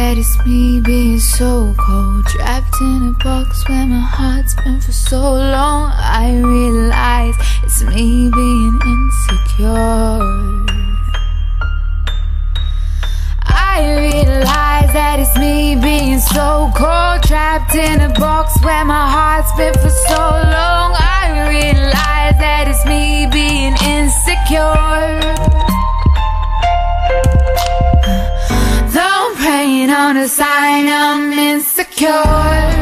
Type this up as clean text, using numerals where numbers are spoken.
that it's me being so cold, trapped in a box where my heart's been for so long. I realize it's me being insecure. I realize that it's me being so cold, trapped in a box where my heart's been for so long. I realize that it's me being insecure. Though I'm praying on a sign, I'm insecure.